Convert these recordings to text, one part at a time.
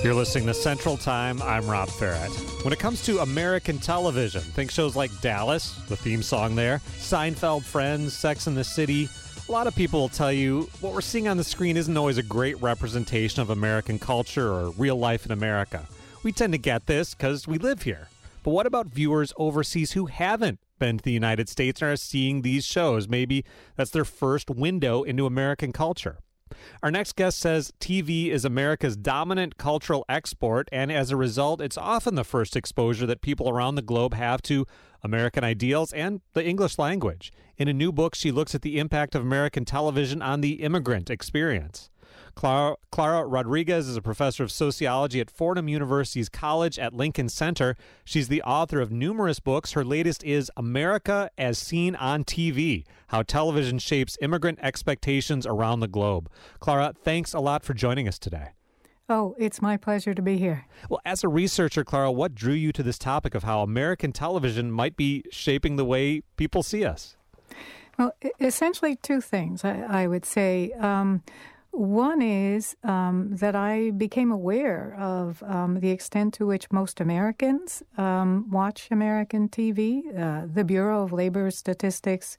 You're listening to Central Time. I'm Rob Farrett. When it comes to American television, think shows like Dallas, the theme song there, Seinfeld, Friends, Sex and the City. A lot of people will tell you what we're seeing on the screen isn't always a great representation of American culture or real life in America. We tend to get this because we live here. But what about viewers overseas who haven't been to the United States and are seeing these shows? Maybe that's their first window into American culture. Our next guest says TV is America's dominant cultural export, and as a result, it's often the first exposure that people around the globe have to American ideals and the English language. In a new book, she looks at the impact of American television on the immigrant experience. Clara Rodriguez is a professor of sociology at Fordham University's College at Lincoln Center. She's the author of numerous books. Her latest is America as Seen on TV, How Television Shapes Immigrant Expectations Around the Globe. Clara, thanks a lot for joining us today. Oh, it's my pleasure to be here. Well, as a researcher, Clara, what drew you to this topic of how American television might be shaping the way people see us? Well, essentially two things, I would say. One is that I became aware of the extent to which most Americans watch American TV. The Bureau of Labor Statistics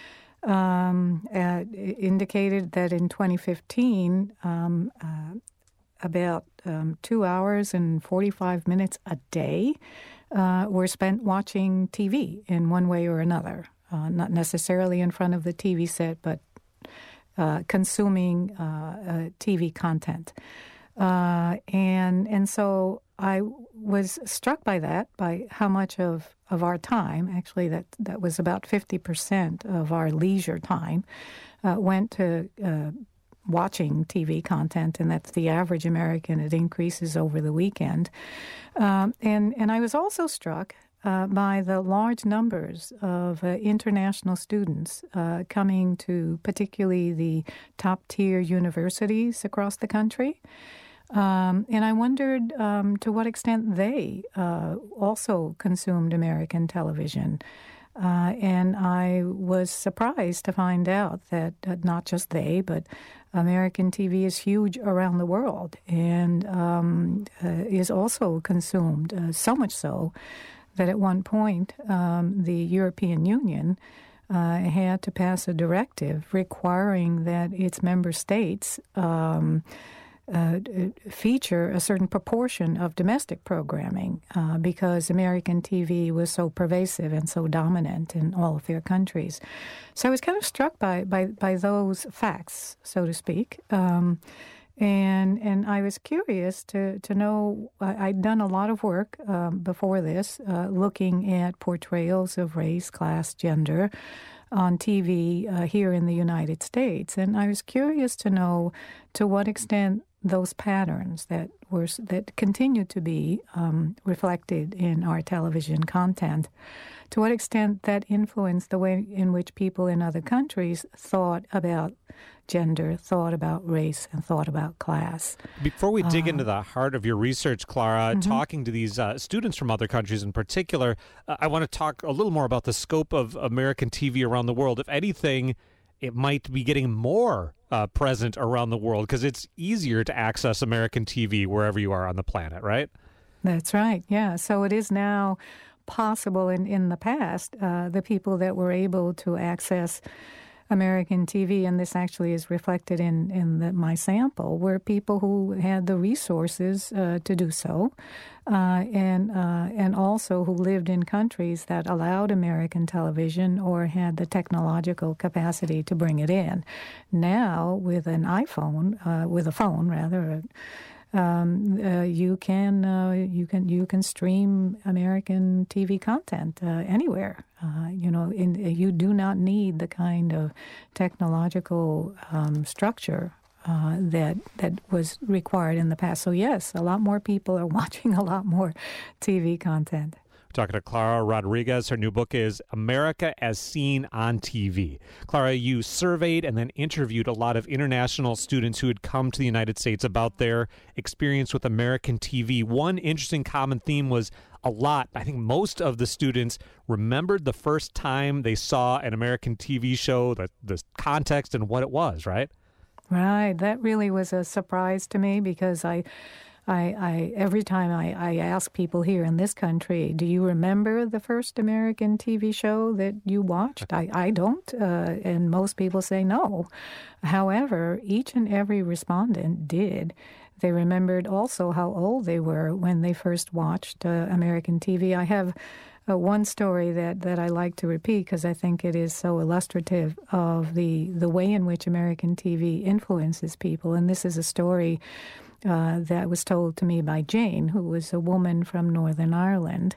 indicated that in 2015, about 2 hours and 45 minutes a day were spent watching TV in one way or another. Not necessarily in front of the TV set, but consuming TV content. And so I was struck by that, by how much of our time, actually that was about 50% of our leisure time, went to watching TV content, and that's the average American. It increases over the weekend. And I was also struck by the large numbers of international students coming to particularly the top-tier universities across the country. And I wondered to what extent they also consumed American television. And I was surprised to find out that not just they, but American TV is huge around the world and is also consumed, so much so that at one point the European Union had to pass a directive requiring that its member states feature a certain proportion of domestic programming because American TV was so pervasive and so dominant in all of their countries. So I was kind of struck by those facts, so to speak. And I was curious to know, I'd done a lot of work before this, looking at portrayals of race, class, gender on TV here in the United States. And I was curious to know to what extent those patterns that continue to be reflected in our television content, to what extent that influenced the way in which people in other countries thought about gender, thought about race, and thought about class. Before we dig into the heart of your research, Clara, talking to these students from other countries in particular, I want to talk a little more about the scope of American TV around the world. If anything, it might be getting more present around the world because it's easier to access American TV wherever you are on the planet, right? That's right, yeah. So it is now possible. In the past, the people that were able to access American TV, and this actually is reflected in my sample, were people who had the resources to do so, and also who lived in countries that allowed American television or had the technological capacity to bring it in. Now, with an iPhone, with a phone rather, you can stream American TV content anywhere. You do not need the kind of technological structure that was required in the past. So yes, a lot more people are watching a lot more TV content. Talking to Clara Rodriguez. Her new book is America as Seen on TV. Clara, you surveyed and then interviewed a lot of international students who had come to the United States about their experience with American TV. One interesting common theme was I think most of the students remembered the first time they saw an American TV show, the context and what it was, right? Right. That really was a surprise to me because I Every time I ask people here in this country, do you remember the first American TV show that you watched? I don't, and most people say no. However, each and every respondent did. They remembered also how old they were when they first watched American TV. I have one story that I like to repeat because I think it is so illustrative of the way in which American TV influences people. And this is a story that was told to me by Jane, who was a woman from Northern Ireland.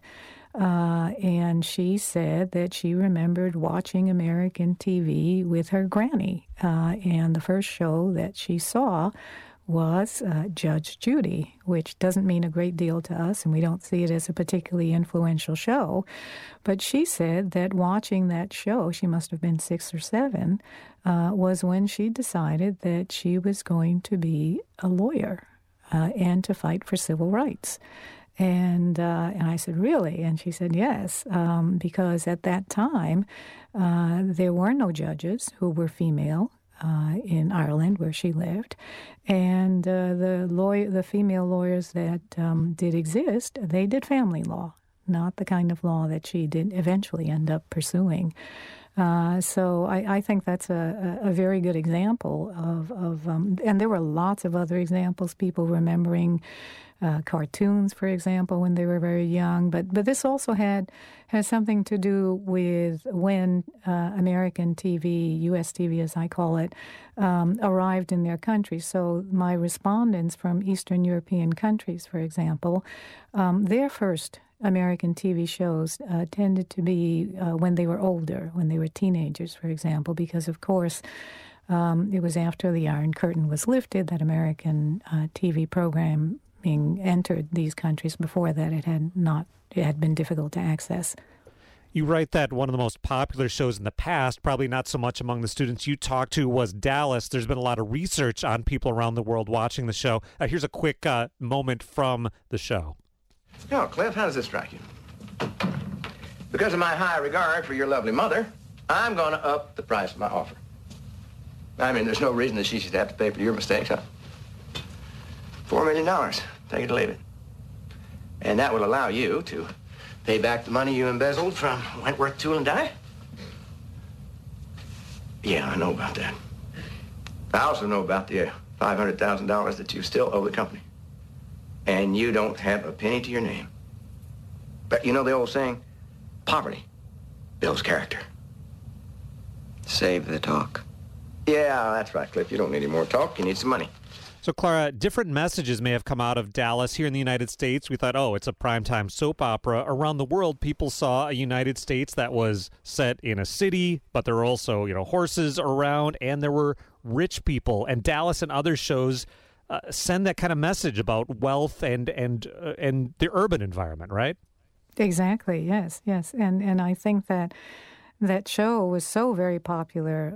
And she said that she remembered watching American TV with her granny. And the first show that she saw was Judge Judy, which doesn't mean a great deal to us, and we don't see it as a particularly influential show. But she said that watching that show, she must have been 6 or 7, was when she decided that she was going to be a lawyer and to fight for civil rights. And I said, really? And she said, yes, because at that time, there were no judges who were female in Ireland, where she lived, and the female lawyers that did exist, they did family law, not the kind of law that she did eventually end up pursuing. So I think that's a very good example of and there were lots of other examples, people remembering cartoons, for example, when they were very young. But this also has something to do with when American TV, U.S. TV as I call it, arrived in their country. So my respondents from Eastern European countries, for example, their first American TV shows tended to be when they were older, when they were teenagers, for example, because, of course, it was after the Iron Curtain was lifted that American TV programming entered these countries. Before that, it had been difficult to access. You write that one of the most popular shows in the past, probably not so much among the students you talked to, was Dallas. There's been a lot of research on people around the world watching the show. Here's a quick moment from the show. Now, Cliff, how does this strike you? Because of my high regard for your lovely mother, I'm going to up the price of my offer. I mean, there's no reason that she should have to pay for your mistakes, huh? $4 million. Take it or leave it. And that will allow you to pay back the money you embezzled from Wentworth Tool and Die? Yeah, I know about that. I also know about the $500,000 that you still owe the company. And you don't have a penny to your name. But you know the old saying, poverty builds character. Save the talk. Yeah, that's right, Cliff. You don't need any more talk. You need some money. So, Clara, different messages may have come out of Dallas. Here in the United States, we thought, oh, it's a primetime soap opera. Around the world, people saw a United States that was set in a city, but there were also, horses around, and there were rich people. And Dallas and other shows send that kind of message about wealth and the urban environment, right? Exactly. Yes. And I think that show was so very popular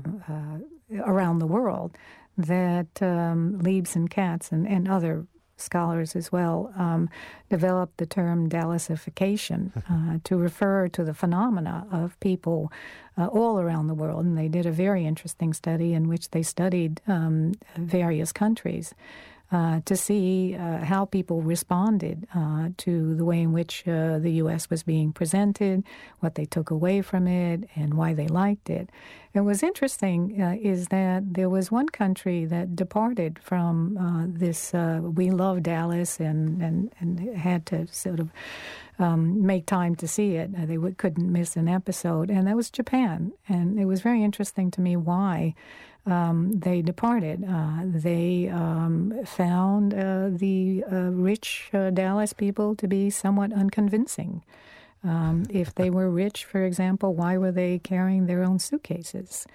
around the world that Leibs and Katz and other scholars as well developed the term Dallasification to refer to the phenomena of people all around the world. And they did a very interesting study in which they studied various countries to see how people responded to the way in which the U.S. was being presented, what they took away from it, and why they liked it. And what's interesting is that there was one country that departed from this we love Dallas and had to sort of make time to see it. They couldn't miss an episode, and that was Japan. And it was very interesting to me why they departed. They found the rich Dallas people to be somewhat unconvincing. If they were rich, for example, why were they carrying their own suitcases?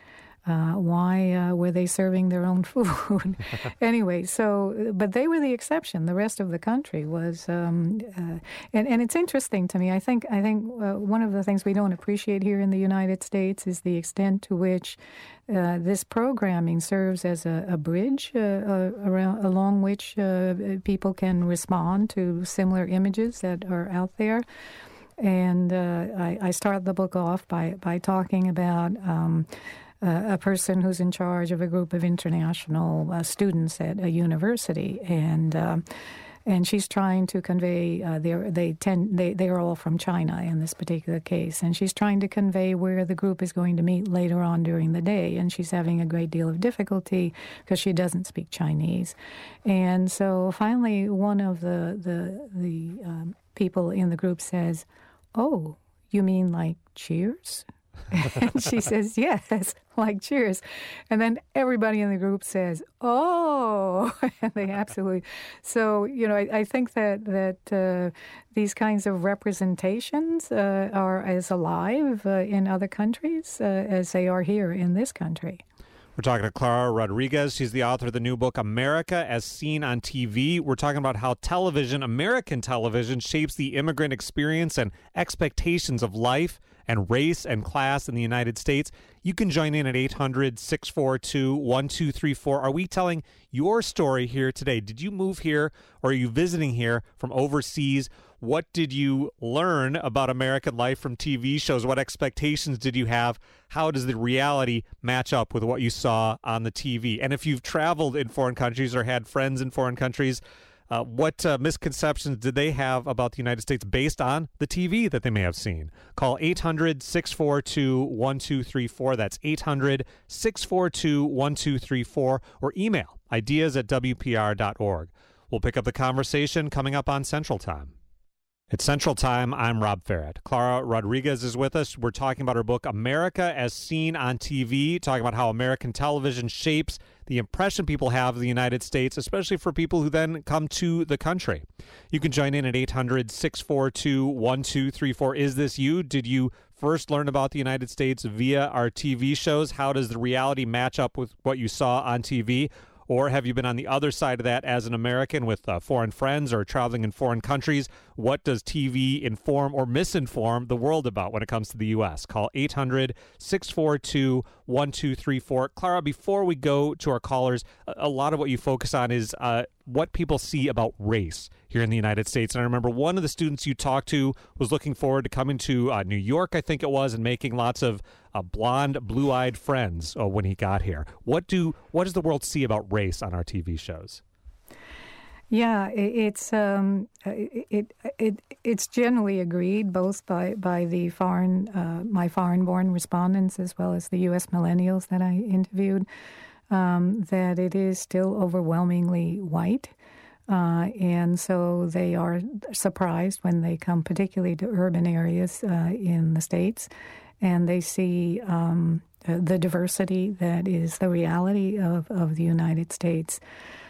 Why were they serving their own food? Anyway, but they were the exception. The rest of the country was, and it's interesting to me. I think one of the things we don't appreciate here in the United States is the extent to which this programming serves as a bridge along which people can respond to similar images that are out there. And I start the book off by talking about a person who's in charge of a group of international students at a university. And And she's trying to convey, they are all from China in this particular case, and she's trying to convey where the group is going to meet later on during the day, and she's having a great deal of difficulty because she doesn't speak Chinese. And so finally one of the people in the group says, "Oh, you mean like Cheers?" And she says, "Yes, like Cheers." And then everybody in the group says, "Oh," and they absolutely. So, I think that these kinds of representations are as alive in other countries as they are here in this country. We're talking to Clara Rodriguez. She's the author of the new book, America as Seen on TV. We're talking about how television, American television, shapes the immigrant experience and expectations of life and race and class in the United States. You can join in at 800-642-1234. Are we telling your story here today? Did you move here, or are you visiting here from overseas? What did you learn about American life from TV shows? What expectations did you have? How does the reality match up with what you saw on the TV? And if you've traveled in foreign countries or had friends in foreign countries, what misconceptions did they have about the United States based on the TV that they may have seen? Call 800-642-1234. That's 800-642-1234. Or email ideas@wpr.org. We'll pick up the conversation coming up on Central Time. It's Central Time. I'm Rob Farrett. Clara Rodriguez is with us. We're talking about her book, America as Seen on TV, talking about how American television shapes the impression people have of the United States, especially for people who then come to the country. You can join in at 800-642-1234. Is this you? Did you first learn about the United States via our TV shows? How does the reality match up with what you saw on TV? Or have you been on the other side of that as an American with foreign friends or traveling in foreign countries? What does TV inform or misinform the world about when it comes to the U.S.? Call 800-642-1234. Clara, before we go to our callers, a lot of what you focus on is what people see about race here in the United States. And I remember one of the students you talked to was looking forward to coming to New York, I think it was, and making lots of blonde, blue-eyed friends when he got here. What does the world see about race on our TV shows? Yeah, it's generally agreed both by the my foreign-born respondents as well as the U.S. millennials that I interviewed, that it is still overwhelmingly white. And so they are surprised when they come particularly to urban areas in the States, and they see the diversity that is the reality of the United States.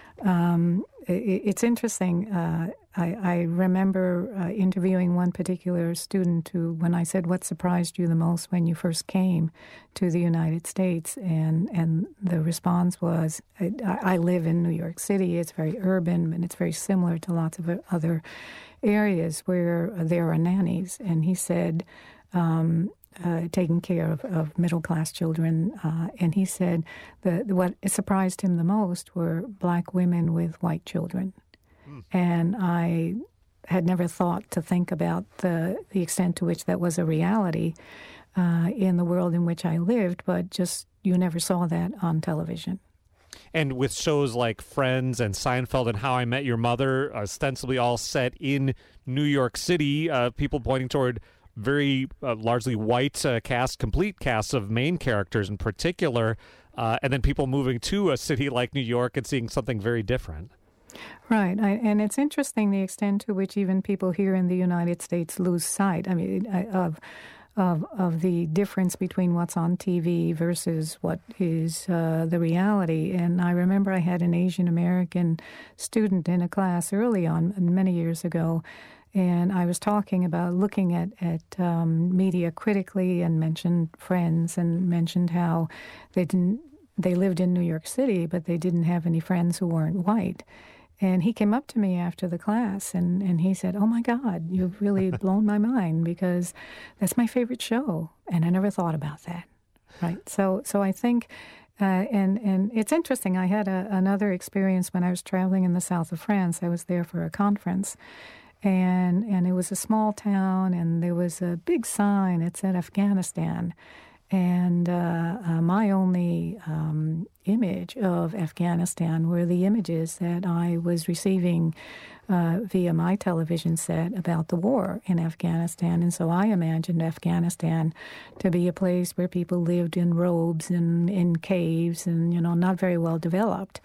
It's interesting. I remember interviewing one particular student who, when I said, "What surprised you the most when you first came to the United States?" and the response was, I live in New York City. It's very urban, and it's very similar to lots of other areas where there are nannies. And he said, taking care of middle-class children. And he said that what surprised him the most were black women with white children. And I had never thought to think about the extent to which that was a reality in the world in which I lived, but just you never saw that on television. And with shows like Friends and Seinfeld and How I Met Your Mother, ostensibly all set in New York City, people pointing toward very largely white complete casts of main characters in particular, and then people moving to a city like New York and seeing something very different. Right, and it's interesting the extent to which even people here in the United States lose sight. I mean, of the difference between what's on TV versus what is the reality. And I remember I had an Asian American student in a class early on, many years ago, and I was talking about looking at media critically, and mentioned Friends, and mentioned how they lived in New York City, but they didn't have any friends who weren't white. And he came up to me after the class, and he said, "Oh, my God, you've really blown my mind, because that's my favorite show, and I never thought about that." Right? So I think, and it's interesting, I had another experience when I was traveling in the south of France. I was there for a conference, and it was a small town, and there was a big sign. It said Afghanistan. And my only image of Afghanistan were the images that I was receiving via my television set about the war in Afghanistan. And so I imagined Afghanistan to be a place where people lived in robes and in caves and, not very well developed.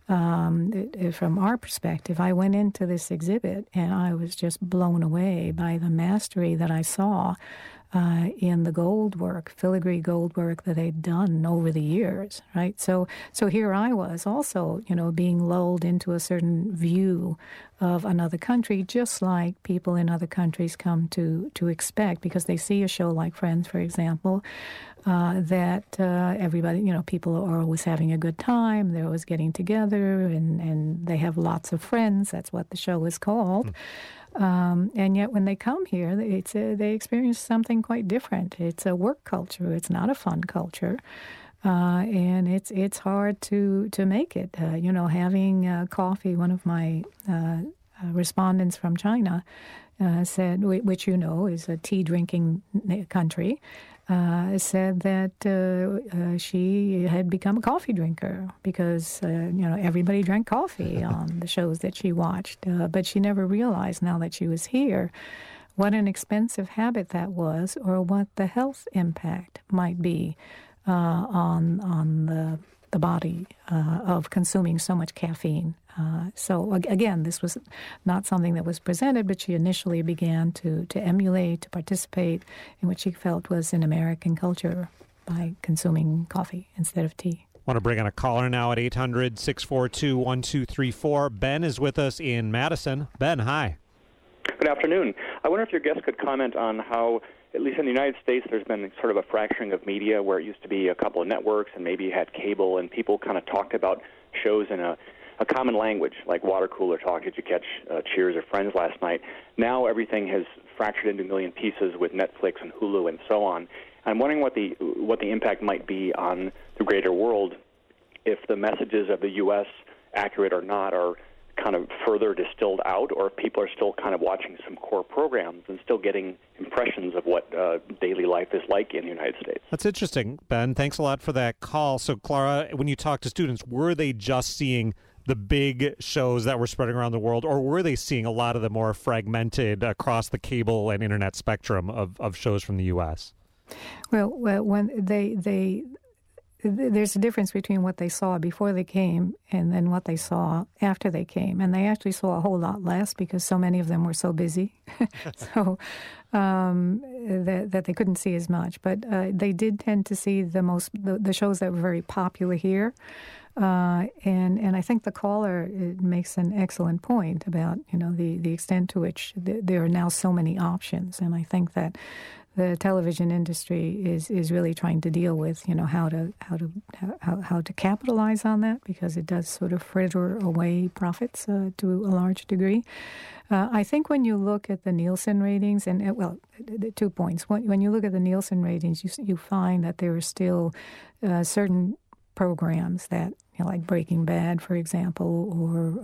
From our perspective, I went into this exhibit and I was just blown away by the mastery that I saw in the gold work, filigree gold work that they'd done over the years, right? So here I was also, being lulled into a certain view of another country, just like people in other countries come to expect, because they see a show like Friends, for example, that everybody, people are always having a good time, they're always getting together, and they have lots of friends. That's what the show is called. And yet when they come here, they experience something quite different. It's a work culture. It's not a fun culture. And it's hard to make it. Having coffee, one of my respondents from China said, which is a tea-drinking country, said that she had become a coffee drinker because, everybody drank coffee on the shows that she watched. But she never realized, now that she was here, what an expensive habit that was, or what the health impact might be on the body of consuming so much caffeine. So again, this was not something that was presented, but she initially began to emulate, to participate in what she felt was an American culture by consuming coffee instead of tea. I want to bring on a caller now at 800-642-1234. Ben is with us in Madison. Ben, hi. Good afternoon. I wonder if your guest could comment on how, at least in the United States, there's been sort of a fracturing of media where it used to be a couple of networks and maybe you had cable, and people kind of talked about shows in a common language, like water cooler talk. Did you catch Cheers or Friends last night? Now everything has fractured into a million pieces with Netflix and Hulu and so on. I'm wondering what the impact might be on the greater world if the messages of the U.S., accurate or not, are kind of further distilled out, or if people are still kind of watching some core programs and still getting impressions of what daily life is like in the United States. That's interesting, Ben. Thanks a lot for that call. So, Clara, when you talk to students, were they just seeing the big shows that were spreading around the world, or were they seeing a lot of the more fragmented across the cable and internet spectrum of shows from the U.S.? Well, when there's a difference between what they saw before they came and then what they saw after they came. And they actually saw a whole lot less because so many of them were so busy that they couldn't see as much. But they did tend to see the shows that were very popular here. And I think the caller makes an excellent point about, the extent to which there are now so many options. And I think that the television industry is really trying to deal with, how to capitalize on that, because it does sort of fritter away profits to a large degree. I think when you look at the Nielsen ratings, and 2 points. When you look at the Nielsen ratings, you find that there are still certain programs that, like Breaking Bad, for example, or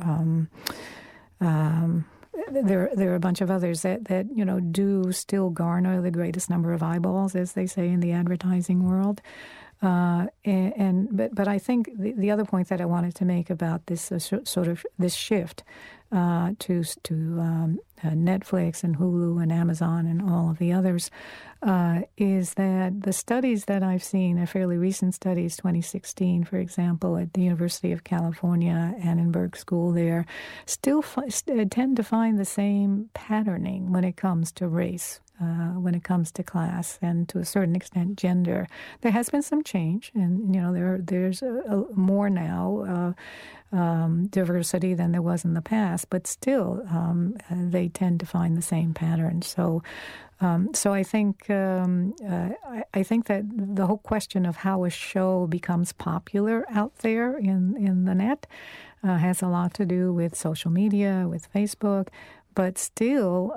there are a bunch of others that do still garner the greatest number of eyeballs, as they say in the advertising world. But I think the other point that I wanted to make about this sort of this shift to Netflix and Hulu and Amazon and all of the others is that the studies that I've seen, fairly recent studies, 2016, for example, at the University of California, Annenberg School there, still tend to find the same patterning when it comes to race, when it comes to class, and to a certain extent gender. There has been some change, and there's more now diversity than there was in the past, but still they tend to find the same patterns. So I think that the whole question of how a show becomes popular out there in the net has a lot to do with social media, with Facebook, but still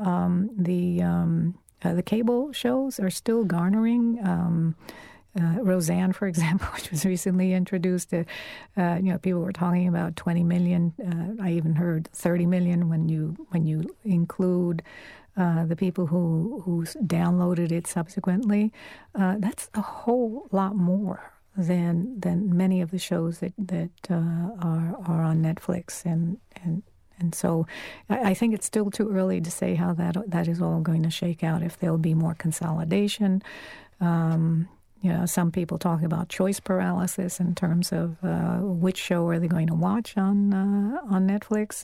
the cable shows are still garnering. Roseanne, for example, which was recently introduced, people were talking about 20 million. I even heard 30 million when you include the people who downloaded it subsequently. That's a whole lot more than many of the shows that are on Netflix, and so I think it's still too early to say how that is all going to shake out. If there'll be more consolidation. Some people talk about choice paralysis in terms of which show are they going to watch on Netflix.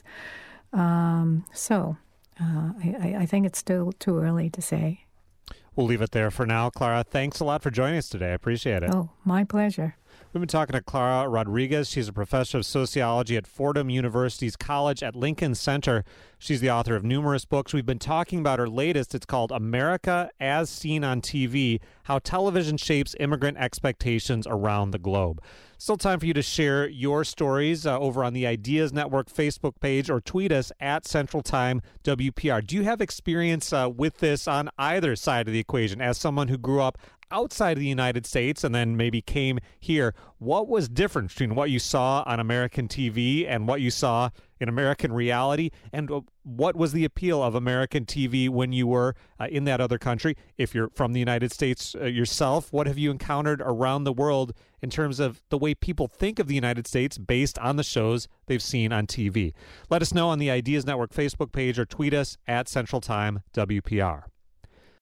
I think it's still too early to say. We'll leave it there for now. Clara, thanks a lot for joining us today. I appreciate it. Oh, my pleasure. We've been talking to Clara Rodriguez. She's a professor of sociology at Fordham University's College at Lincoln Center. She's the author of numerous books. We've been talking about her latest. It's called America as Seen on TV, How Television Shapes Immigrant Expectations Around the Globe. Still time for you to share your stories over on the Ideas Network Facebook page or tweet us at Central Time WPR. Do you have experience with this on either side of the equation? As someone who grew up outside of the United States and then maybe came here, what was different between what you saw on American TV and what you saw in American reality? And what was the appeal of American TV when you were in that other country? If you're from the United States yourself, what have you encountered around the world in terms of the way people think of the United States based on the shows they've seen on TV? Let us know on the Ideas Network Facebook page or tweet us at Central Time WPR.